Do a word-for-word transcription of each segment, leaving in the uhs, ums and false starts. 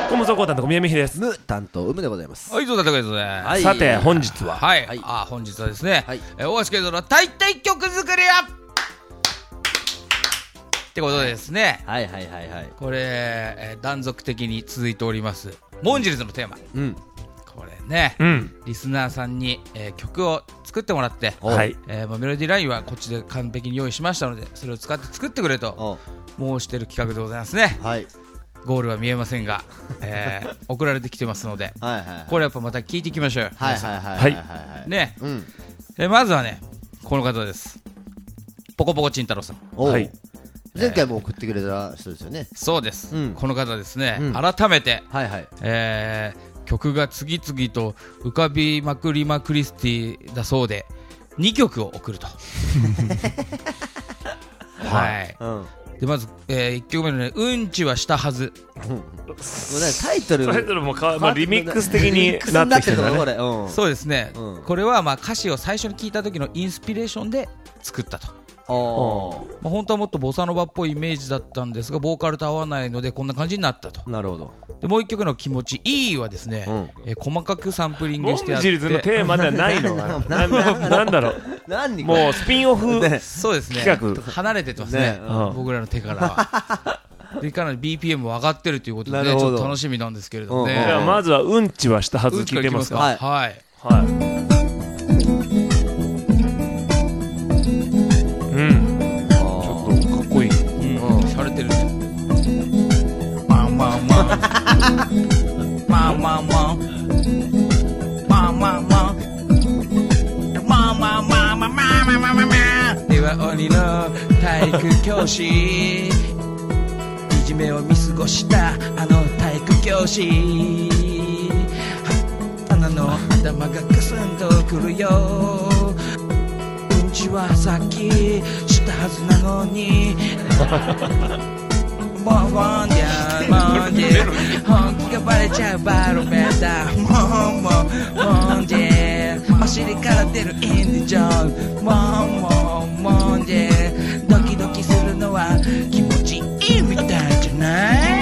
コム総合担当宮見ひです。 ム担当うむでございます。 はい、どうだったかですね、 はい、さて本日ははい、 はい、 あ本日はですね、はい、えー、大橋圭三の大体曲作りやってことでですね、 はいはいはいはい、 これ、えー、断続的に続いておりますモンジェルズのテーマ、うん、これね、うん、リスナーさんに、えー、曲を作ってもらって、はい、えーまあ、メロディーラインはこっちで完璧に用意しましたので、それを使って作ってくれと申している企画でございますね。はい、ゴールは見えませんが、えー、送られてきてますので、はいはいはい、これやっぱまた聞いていきましょうよ。 はいはいはいはいね、うん、えー、まずはねこの方です。ポコポコチンタロウさん。 はい、前回も送ってくれた人ですよね。 そうです、うん、この方ですね、うん、改めて、 はいはい、 えー、曲が次々と浮かびまくりまクリスティだそうでにきょくを送るとはい、うん、でまず、えー、いっきょくめのね、うんちはしたはず、うん、 タイトルタイトルもか、まあ、リミックス的になってきてるね、 うん、そうですね、うん、これはまあ歌詞を最初に聞いた時のインスピレーションで作ったと。あ、まあ、本当はもっとボサノバっぽいイメージだったんですがボーカルと合わないのでこんな感じになったと。 なるほど。 でもう一曲の気持ちいいはですね、うん、えー、細かくサンプリングしてあって、 モンジェルズのテーマではないのな, な, なんだろうもうスピンオフ、ね、 そうですね、 企画離れてってますね、ね、うん、僕らの手からはでかなり ビーピーエム も上がってるということで、ね、ちょっと楽しみなんですけれどもね、うん、 じゃあまずはうんちはしたはず聞いてますか。 はい、はい、 はい、うん、ちょっとかっこいい、 うん、洒落てるまあまあまあまあまあまあまあまあまあまあまあまあまあまあまあまあでは鬼の体育教師いじめを見過ごしたあの体育教師鼻の頭がガスンとくるよ。うんちはさっきしたはずなのにもうもんじゃもんじゃ本気がバレちゃうバロメーターもうもうもんじゃお尻から出るインディジョンもうもうもんじゃドキドキするのは気持ちいいみたいじゃない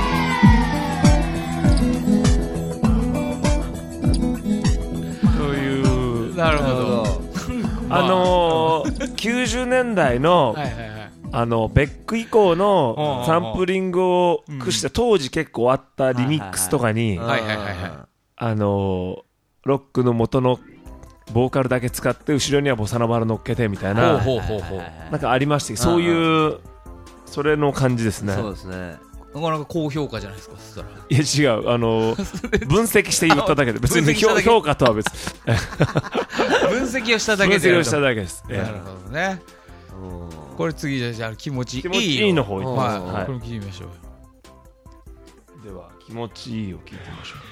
という。 なるほどあのー、きゅうじゅうねんだいのはいはい、はい、あのベック以降のサンプリングを駆使した当時結構あったリミックスとかにあのロックの元のボーカルだけ使って後ろにはボサノバを乗っけてみたいななんかありましたけど、そういうそれの感じですね。 そうですね。 なかなか高評価じゃないですか。そしたらいや違う、あの分析して言っただけで別に評価とは別分析をしただけで分析をしただけです。 なるほどね。これ次じゃあ気持ちいい気持ちいいの方いきます。 はい、これ聞いてみましょう。では気持ちいいを聞いてみましょ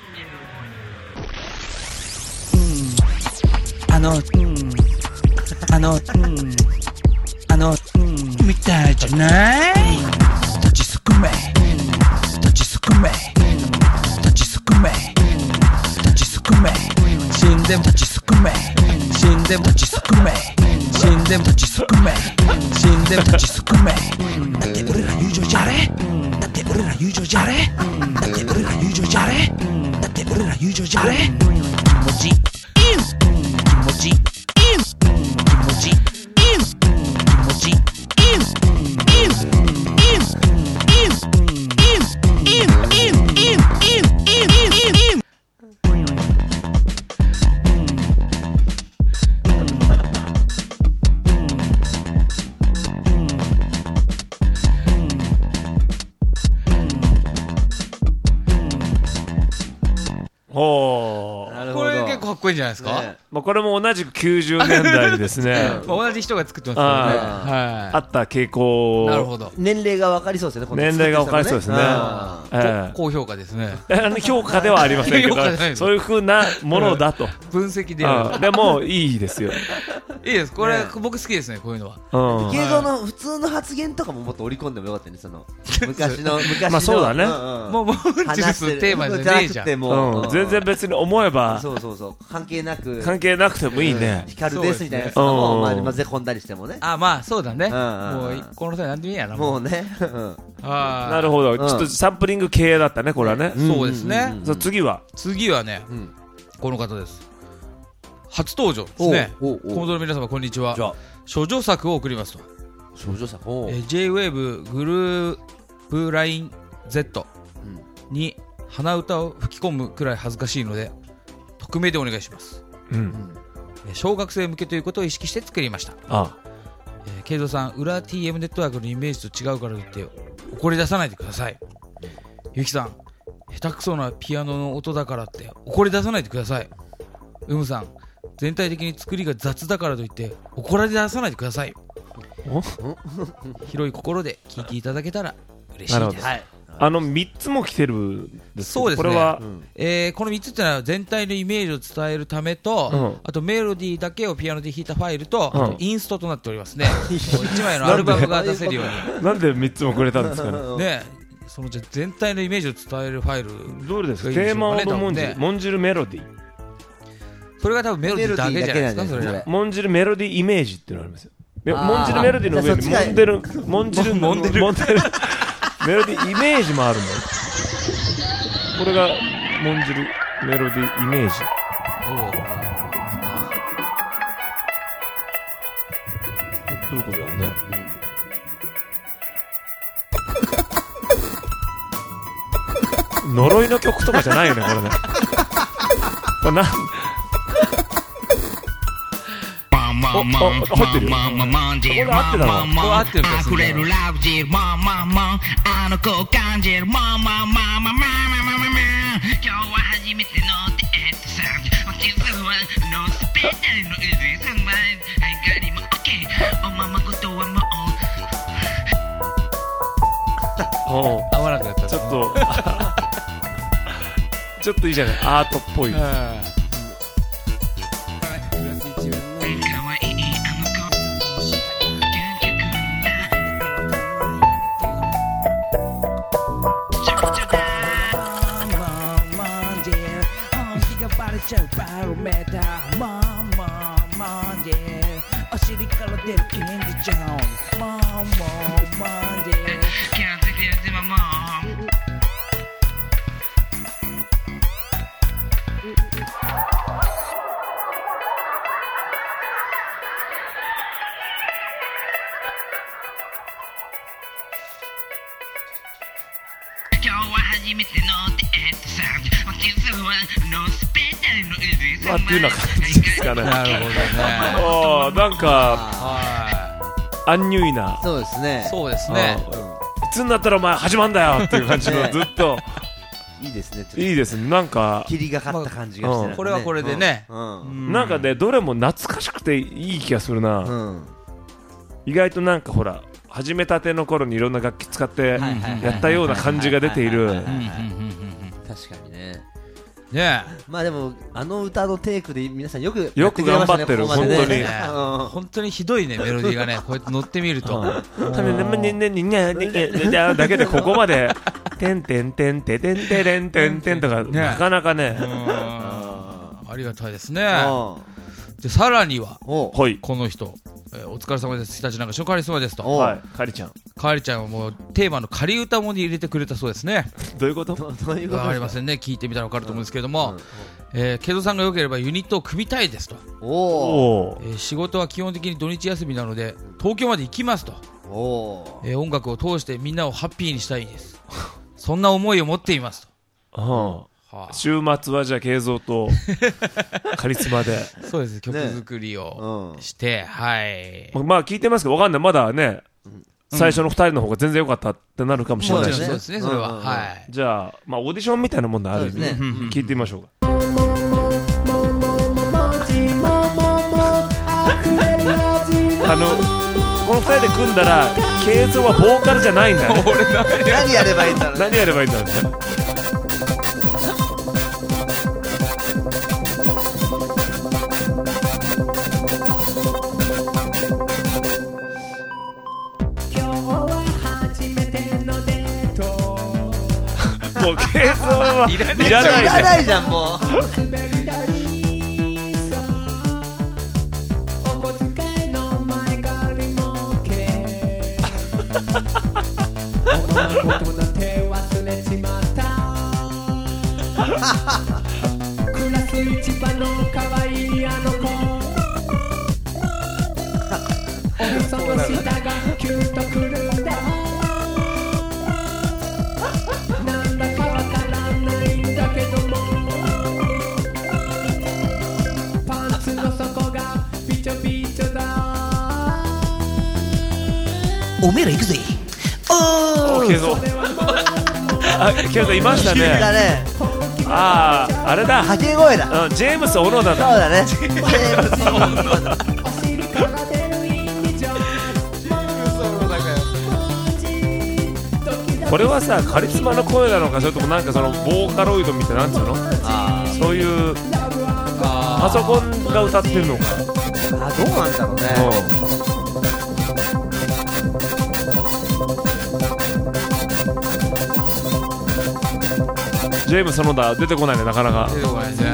う。うん、あの、うん、あの、うん、あの、うん、みたいじゃない？立ちすくめ、立ちすくめ、立ちすくめ、立ちすくめ、死んでも立ちすくめ、死んでも立ちすくめ。死んでも立ちすくめ死んでも立ちすくめだって俺ら友情じゃれだって俺ら友情じゃれだって俺ら友情じゃれだって俺ら友情じゃれ気持ちいい気持ちいい気持ちいい気持ちいいほー、これ結構かっこいいんじゃないですか、ね。 まあ、これも同じくきゅうじゅうねんだいにですねまあ同じ人が作ってますからね、はい、 あった傾向。 なるほど。 年齢が分かりそうですね。 年齢が分かりそうですね、 えー、高評価ですね。 評価ではありませんけどそういう風なものだと分析である。 でもいいですよいいです。これ、ね、僕好きですねこういうのは。 芸能の普通の発言とかももっと織り込んでもよかったね。その昔の昔のまあそうだね、 うんうん、もうもうジューステーマじゃねえじゃん。 もう、うん、全然別に思えばそうそうそう関係なく関係なくてもいいね、 光るですみたいなやつとかもまあ混ぜ込んだりしてもね。 あまあそうだね、もうこの際なんでもいいやなもうね。 あなるほど、ちょっとサンプリング系だったねこれはね。 そうですね。 次は次はねこの方です。初登場ですね。コモドの皆様こんにちは。処女作を送りますと。 処女作ジェイウェーブ グループライン Z に鼻歌を吹き込むくらい恥ずかしいので匿名でお願いします、うん、小学生向けということを意識して作りました。ああ、えー、ケイゾーさん、裏 ティーエム ネットワークのイメージと違うからといって怒り出さないでください。ゆきさん、下手くそなピアノの音だからって怒り出さないでください。うむさん、全体的に作りが雑だからといって怒られ出さないでください。広い心で聞いていただけたら嬉しいです。はい、 あのみっつも来てるんですけど、 そうですね、 これは、 うんえー、このみっつっていうのは全体のイメージを伝えるためと、うん、あとメロディーだけをピアノで弾いたファイルと、うん、あとインストとなっておりますね。いちまいのアルバムが出せるように。 なんでみっつもくれたんですかね。 ね、そのじゃ全体のイメージを伝えるファイルどれですか。テーマのモンジ、ね、モンジルメロディー、 それが多分メロディーだけじゃないですか。それモンジルメロディーイメージっていうのがありますよ。モンジルメロディーの上にモンデルモンジルモンデルモンデルメロディーイメージもあるんだよ。これがモンジルメロディーイメージ。どういうことだろうね。呪いの曲とかじゃないよねこれね。これなんお、お、入ってるよ。これ合ってたの？これ合ってるんですね。溢れるラブジー、マンマンマン、あの子を感じる、マンマンマンマンマンマンマンマン。今日は初めてのデートさ、私はノースペダルのエリさんは、はいガリもオッケー、おままごとはもう。おう、合わなくなった。ちょっと、ちょっといいじゃない、アートっぽい。バロメーターマンマンマンデーお尻から出るキングジョーンマンマンマンデーキャンセルやってママン今日は初めてのデートさ、私はノースペまあっていうような感じですかね。なるほどね。おなんかアンニュイな。 そうですね。 そうですね。 いつになったらお前始まんだよっていう感じのずっと。 いいですね。 いいですね。なんか霧がかった感じがして、 これはこれでね。 なんかねどれも懐かしくていい気がするな。意外となんかほら始めたての頃にいろんな楽器使ってやったような感じが出ている。 確かにね。 ねえ、 まあでもあの歌のテイクで皆さんよくよく頑張ってる、本当に本当にひどいねメロディーがね、こうやって乗ってみるとだけでここまでてんてんてんてんてんてれんてんてんとかなかなかね、 ありがたいですね。でさらにはこの人、お疲れ様です、日立なんか初カリスマですと。 はい、カリちゃんカリちゃんはもうテーマの仮歌もに入れてくれたそうですね。 どういうこと？ わかりませんね、聞いてみたらわかると思うんですけども、ケゾさんが良ければユニットを組みたいですと。おー、えー、仕事は基本的に土日休みなので東京まで行きますと。お、えー、音楽を通してみんなをハッピーにしたいですそんな思いを持っていますと。 はあ、はあ、週末はじゃあケイゾーとカリスマでそうです、曲作りをして、ね、うん、はい、 まあ聞いてますけどわかんない、まだね、うん、最初のふたりの方が全然良かったってなるかもしれないし、 ね、そうですね、それは、うんうん、はい。 じゃあ、まあ、オーディションみたいなもんである意味、ね、聞いてみましょうか。あのこのふたりで組んだらケイゾーはボーカルじゃないんだよ、ね、 何やればいいんだろう、 何やればいいんだろうね。もうケイゾーはいらないじゃん、 いらないじゃんもう僕の手忘れちまったクラス一番の可愛いあの子おへその下がキュッとくるんだなんだかわからないんだけどもパンツの底がびちょびちょだおめえら行くぜ。おーけどあけどいましただね。 ね。 あああれだ、 掛け声だ。 うんジェームス小野田そうだ。 だね。ジェームス小野田。 お尻から出るインディジョンこれはさカリスマの声なのか、それともなんかそのボーカロイドみたいな、なんつうの、 あそういうパソコンが歌ってるのか。 ーあ、どうなんだろうね。 ジェームスその他出てこないね、なかなか。 出てこないね。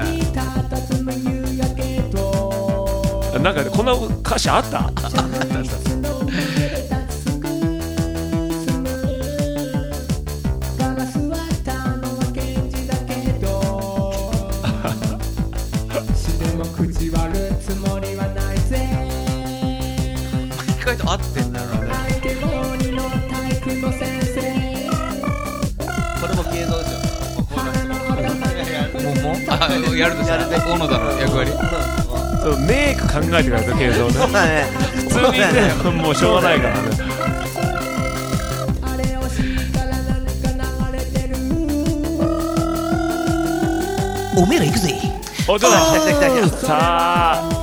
なんかこんな歌詞あった？ 意外と合ってんだろうね。 これも継続ですよ。 もうもうあやるとしたら小野田の役割。 そうメイク考えてからだけどね。 そうだね。 普通にねもうしょうがないからね。 おめえら行くぜ。 おちょっと来た来た来た来た。 さあ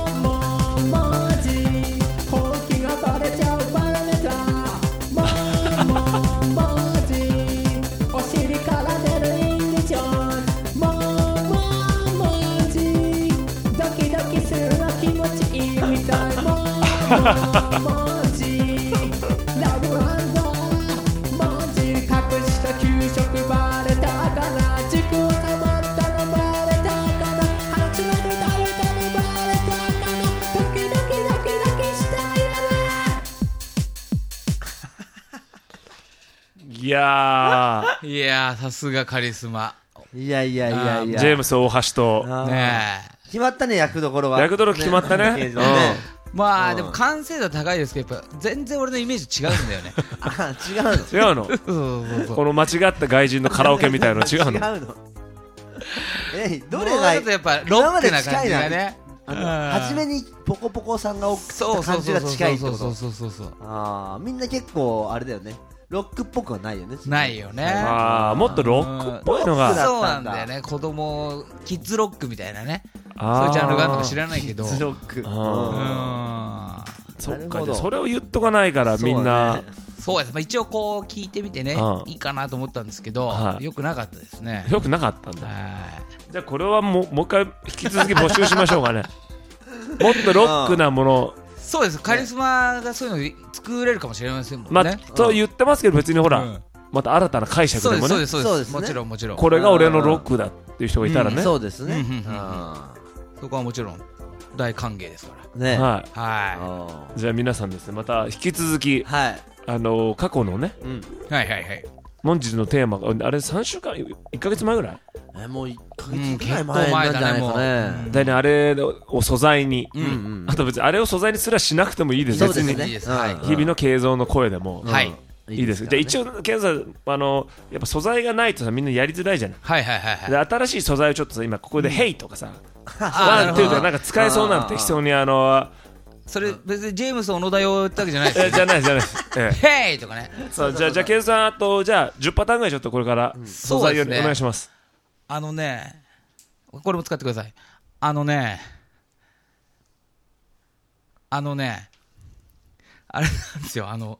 いやいやーさすがカリスマいやいやいやいや。 ージェームス大橋とあーねえ。 決まったね、役どころは。 役どころ決まったねねうんうんまあでも完成度高いですけどやっぱ全然俺のイメージ違うんだよね。 あ、違うの。 違うのそうそうそうこの間違った外人のカラオケみたいの違うの。 違うの。え、どれもうがちょっとやっぱロックな感じがね。 あのうん初めにポコポコさんが送ったそうそうそう感じが近いってそうそうこと。 そうそうそうああ、みんな結構あれだよね。ロックっぽくはないよね。 ないよね。 あーもっとロックっぽいのロックだが。 そうなんだよね。子供キッズロックみたいなね。そうあいうジャンルがあるのか知らないけど。 ズロック。 あうん。 そっか、 なるほどじゃあそれを言っとかないからみんな。 そうです。まあ一応こう聞いてみてねうんいいかなと思ったんですけどはいよくなかったですね。 よくなかったんだ。 はじゃあこれはもうもう一回引き続き募集しましょうかね。もっとロックなもの、 い。そうです。カリスマがそういうの作れるかもしれませんもんまあね。 と言ってますけど別にほら、 うんまた新たな解釈そうですそうでもねですそうで。 そうですすねもちろんもちろん。 これが俺のロックだっていう人がいたらね。 そうですね。 うんうんうんうんあそこはもちろん大歓迎ですかーね。 はい。 ら。はあじゃあ皆さんですねまた引き続きーはい。 あのー過去のねうん。 いはいはいはい。 本日のテーマがあれさんしゅうかんいっかげつまえぐらいえ、もういっかげうんつぐらい前なんじゃないかね。 だいねあれを素材に、 う。 うんんあと別にあれを素材にすらしなくてもいいです別にそうですね。 いいですはいうん日々の形像の声でも、 はいいいですじゃあ一応ケンさんあのやっぱ素材がないとさみんなやりづらいじゃない、 はいはいはいはい。 で新しい素材をちょっとさ今ここで「ヘイ」とかさ「 あーワン」っていうとなるほどなんか使えそうなの適当にあのそれ別にジェームス小野田用ってわけじゃないですよ。 えじゃないじゃないです、ええヘイとかね。 そうじゃあじゃあケンさんあとじゃあじゅっパターンぐらいちょっとこれから素材をそうですねお願いします。 あのね、これも使ってください。あのね、あのね、あれなんですよ、あの、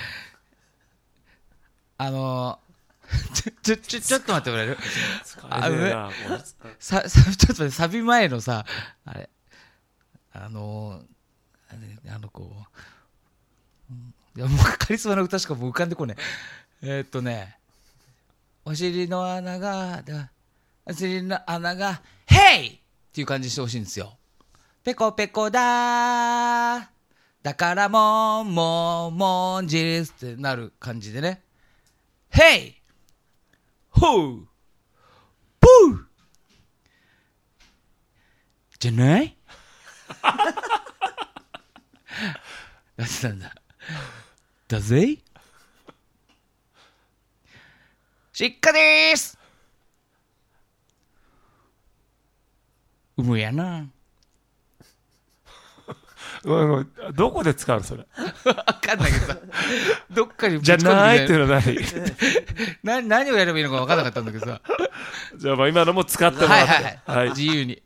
あの、ちょ、ちょ、ちょ、ちょっと待ってくれるあのねさ、さ、ちょっと待って、サビ前のさ、あれ、あの、あれあの子、うんいやもうカリスマの歌しかもう浮かんでこねえ。えーっとね、お尻の穴が、だお尻の穴が、ヘイっていう感じにしてほしいんですよ。ペコペコだー。だからもん、もん、もんじりってなる感じでね。 ヘイホーブーじゃないやってたんだ。だぜしっかでーすうむやな。 どこで使うのそれ。 わかんないけどさ、どっかにぶじゃち込んでみたないっていうのは何な何をやればいいのかわかんなかったんだけどさ。 じゃあまあ今のも使ってもらって。 はいはいはい。自由に。